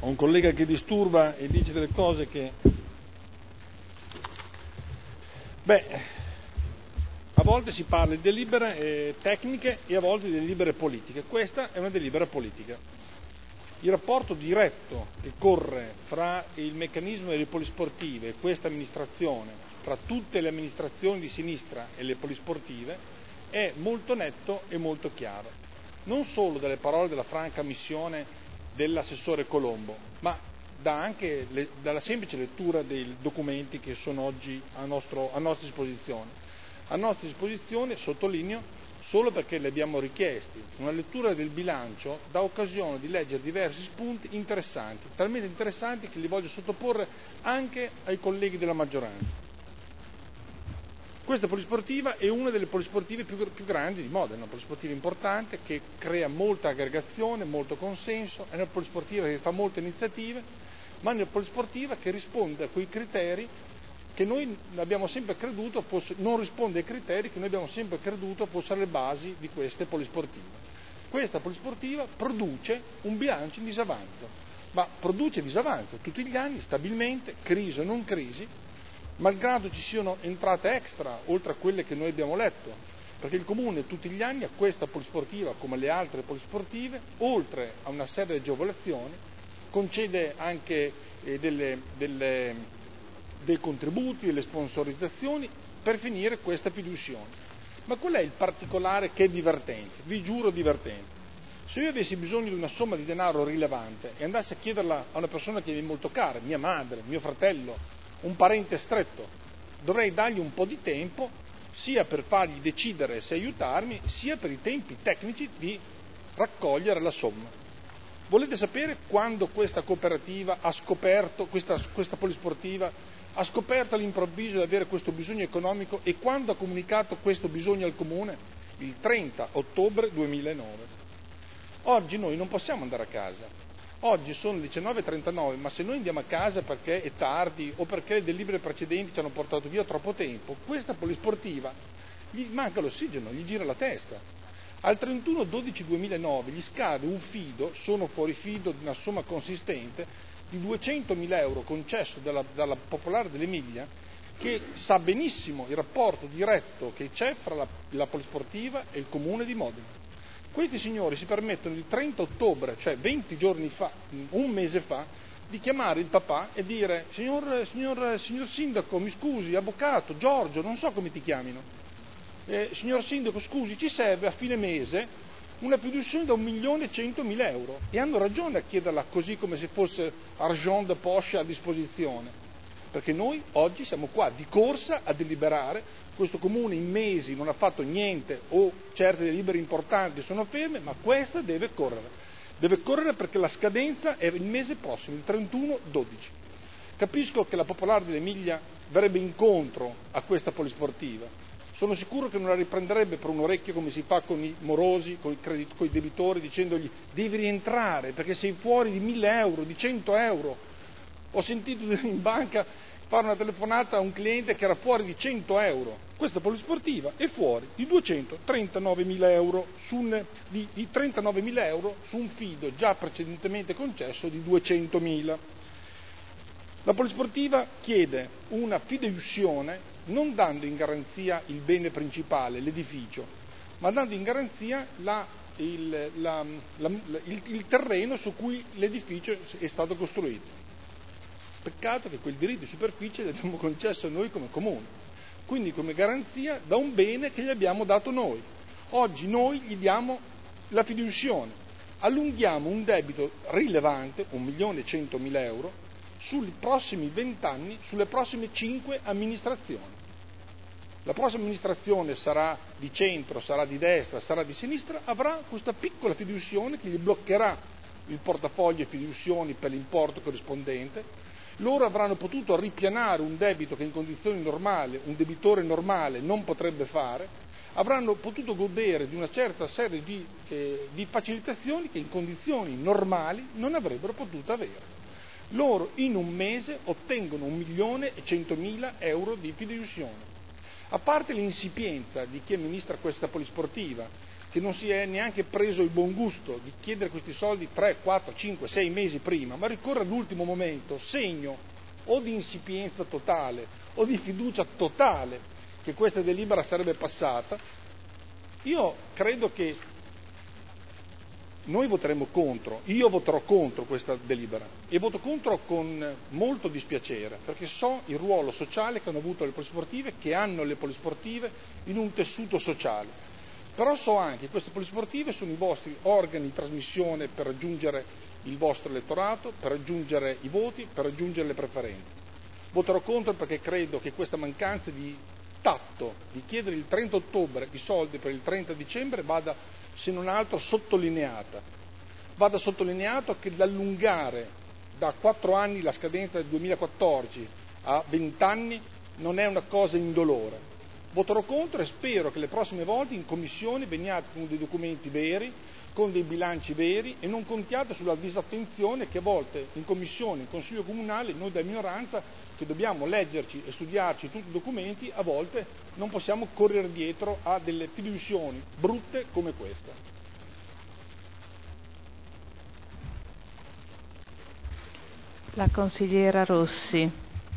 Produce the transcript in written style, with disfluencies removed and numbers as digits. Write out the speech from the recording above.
Ho un collega che disturba e dice delle cose che... a volte si parla di delibere tecniche e a volte di delibere politiche. Questa è una delibera politica. Il rapporto diretto che corre fra il meccanismo delle polisportive e questa amministrazione, fra tutte le amministrazioni di sinistra e le polisportive, è molto netto e molto chiaro. Non solo dalle parole della franca ammissione dell'assessore Colombo, ma dalla semplice lettura dei documenti che sono oggi a nostra disposizione. A nostra disposizione, sottolineo, solo perché li abbiamo richiesti. Una lettura del bilancio dà occasione di leggere diversi spunti interessanti, talmente interessanti che li voglio sottoporre anche ai colleghi della maggioranza. Questa polisportiva è una delle polisportive più grandi di Modena, una polisportiva importante che crea molta aggregazione, molto consenso, è una polisportiva che fa molte iniziative, ma è una polisportiva che risponde a quei criteri che noi abbiamo sempre creduto non risponde ai criteri che noi abbiamo sempre creduto fossero le basi di queste polisportive. Questa polisportiva produce un bilancio in disavanzo, ma produce disavanzo tutti gli anni, stabilmente, crisi o non crisi, malgrado ci siano entrate extra, oltre a quelle che noi abbiamo letto, perché il Comune tutti gli anni a questa polisportiva, come le altre polisportive, oltre a una serie di agevolazioni, concede anche dei contributi, delle sponsorizzazioni per finire questa fiducione. Ma qual è il particolare che è divertente? Vi giuro divertente. Se io avessi bisogno di una somma di denaro rilevante e andassi a chiederla a una persona che mi è molto cara, mia madre, mio fratello, un parente stretto, dovrei dargli un po' di tempo sia per fargli decidere se aiutarmi, sia per i tempi tecnici di raccogliere la somma. Volete sapere quando questa cooperativa ha scoperto, questa polisportiva ha scoperto all'improvviso di avere questo bisogno economico e quando ha comunicato questo bisogno al Comune? Il 30 ottobre 2009. Oggi noi non possiamo andare a casa. Oggi sono le 19:39, ma se noi andiamo a casa perché è tardi o perché le delibere precedenti ci hanno portato via troppo tempo, questa polisportiva gli manca l'ossigeno, gli gira la testa. Al 31/12/2009 gli scade un fido, sono fuori fido di una somma consistente, di 200.000 euro concesso dalla Popolare dell'Emilia, che sa benissimo il rapporto diretto che c'è fra la polisportiva e il Comune di Modena. Questi signori si permettono il 30 ottobre, cioè 20 giorni fa, un mese fa, di chiamare il papà e dire signor sindaco, mi scusi, avvocato, Giorgio, non so come ti chiamino, signor sindaco, scusi, ci serve a fine mese una fiduciazione da 1.100.000 euro. E hanno ragione a chiederla così come se fosse argent de poche a disposizione. Perché noi oggi siamo qua di corsa a deliberare, questo Comune in mesi non ha fatto niente o certe delibere importanti sono ferme, ma questa deve correre. Deve correre perché la scadenza è il mese prossimo, il 31/12. Capisco che la Popolare dell'Emilia verrebbe incontro a questa polisportiva. Sono sicuro che non la riprenderebbe per un orecchio come si fa con i morosi, con i debitori, dicendogli devi rientrare perché sei fuori di 1.000 euro, di 100 euro. Ho sentito in banca fare una telefonata a un cliente che era fuori di 100 euro. Questa polisportiva è fuori di 239.000 euro, di 39.000 euro su un fido già precedentemente concesso di 200.000. La polisportiva chiede una fideiussione non dando in garanzia il bene principale, l'edificio, ma dando in garanzia il terreno su cui l'edificio è stato costruito. Peccato che quel diritto di superficie l'abbiamo concesso noi come Comune, quindi come garanzia da un bene che gli abbiamo dato noi. Oggi noi gli diamo la fiduciazione, allunghiamo un debito rilevante, 1.100.000 euro, sui prossimi 20 anni, sulle prossime 5 amministrazioni. La prossima amministrazione sarà di centro, sarà di destra, sarà di sinistra, avrà questa piccola fiduciazione che gli bloccherà il portafoglio fiduciazioni per l'importo corrispondente. Loro avranno potuto ripianare un debito che in condizioni normali un debitore normale non potrebbe fare, avranno potuto godere di una certa serie di facilitazioni che in condizioni normali non avrebbero potuto avere. Loro in un mese ottengono 1.100.000 euro di fiduciazione. A parte l'insipienza di chi amministra questa polisportiva, che non si è neanche preso il buon gusto di chiedere questi soldi 3, 4, 5, 6 mesi prima, ma ricorre all'ultimo momento, segno o di insipienza totale o di fiducia totale che questa delibera sarebbe passata. Io credo che noi voteremo contro, io voterò contro questa delibera e voto contro con molto dispiacere, perché so il ruolo sociale che hanno avuto le polisportive, che hanno le polisportive in un tessuto sociale. Però so anche che queste polisportive sono i vostri organi di trasmissione per raggiungere il vostro elettorato, per raggiungere i voti, per raggiungere le preferenze. Voterò contro perché credo che questa mancanza di tatto, di chiedere il 30 ottobre i soldi per il 30 dicembre vada, se non altro, sottolineata. Vada sottolineato che l'allungare da 4 anni la scadenza del 2014 a 20 anni non è una cosa indolore. Voterò contro e spero che le prossime volte in commissione veniate con dei documenti veri, con dei bilanci veri e non contiate sulla disattenzione che a volte in commissione, in consiglio comunale, noi da minoranza che dobbiamo leggerci e studiarci tutti i documenti, a volte non possiamo correre dietro a delle fiducioni brutte come questa. La consigliera Rossi.